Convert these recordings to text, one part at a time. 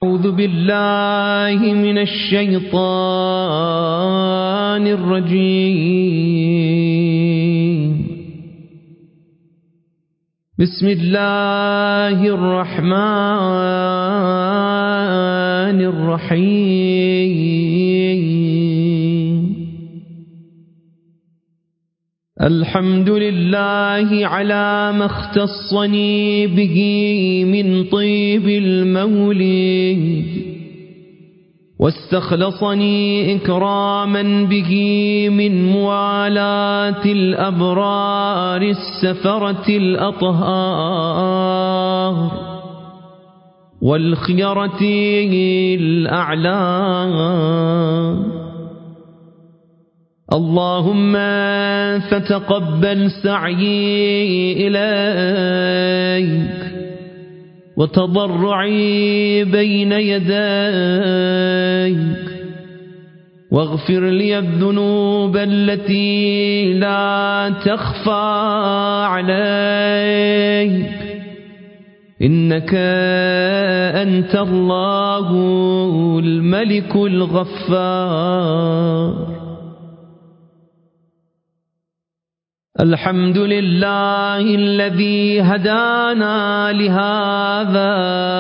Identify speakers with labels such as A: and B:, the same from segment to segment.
A: أعوذ بالله من الشيطان الرجيم. بسم الله الرحمن الرحيم. الحمد لله على ما اختصني به من طيب المولد، واستخلصني إكراما به من موالاة الأبرار السفرة الأطهار والخيرة الأعلام. اللهم فتقبل سعيي إليك وتضرعي بين يديك، واغفر لي الذنوب التي لا تخفى عليك، إنك أنت الله الملك الغفار. الحمد لله الذي هدانا لهذا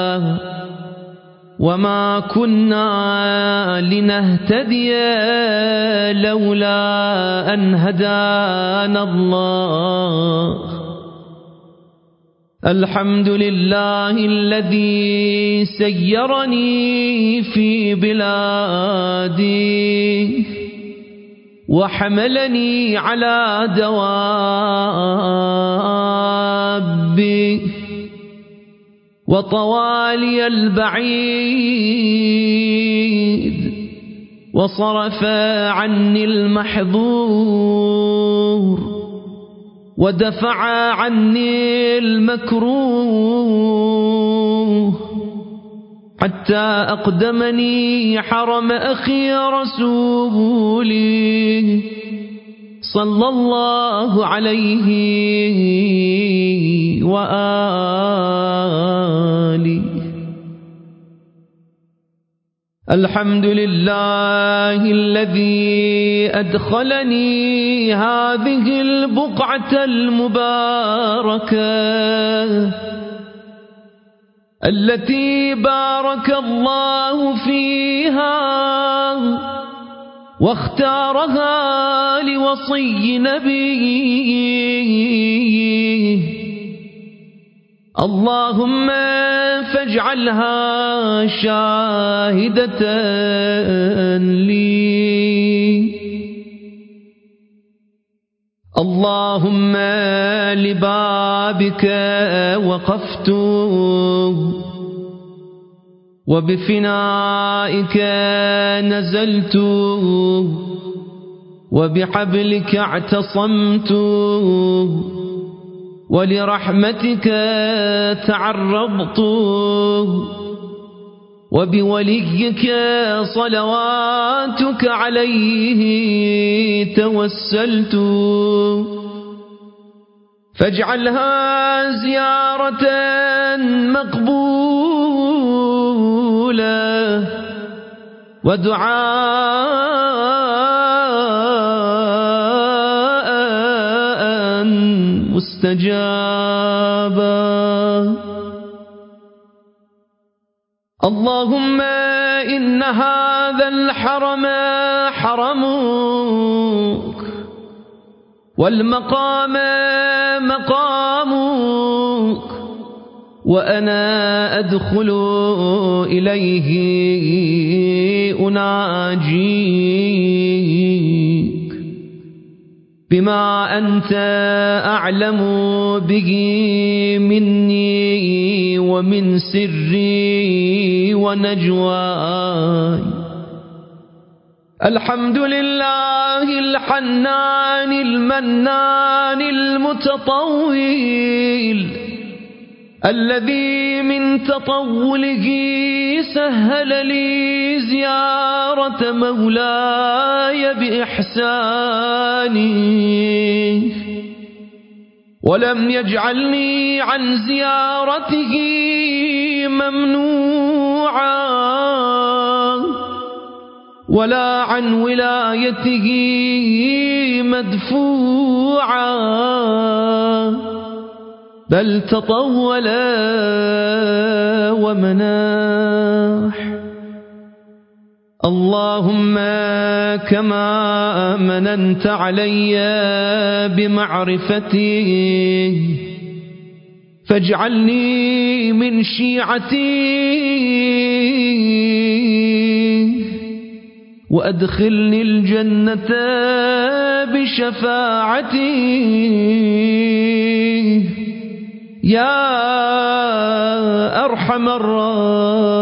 A: وما كنا لنهتدي لولا أن هدانا الله. الحمد لله الذي سيرني في بلادي وحملني على دوابي وطوالي البعيد، وصرف عني المحظور، ودفع عني المكروه، حتى أقدمني حرم أخي رسولي صلى الله عليه وآله. الحمد لله الذي أدخلني هذه البقعة المباركة التي بارك الله فيها واختارها لوصي نبيه. اللهم فاجعلها شاهدة لي. اللهم لبابك وقفت، وبفنائك نزلت، وبحبلك اعتصمت، ولرحمتك تعرضت، وبوليك صلواتك عليه توسلت. فاجعلها زيارة مقبولة ودعاء مستجابا. اللهم إن هذا الحرم حرمك، والمقام مقامك، وأنا أدخل إليه أناجيك بما أنت أعلم به مني ومن سري ونجواي. الحمد لله الحنان المنان المتطول الذي من تطوله سهل لي زيارة مولاي بإحسانه، ولم يجعلني عن زيارته ممنوعا. ولا عن ولايته مدفوعا، بل تطول ومناح. اللهم كما مننت علي بمعرفتي فاجعلني من شيعتي وأدخلني الجنة بشفاعتي يا أرحم الراحمين.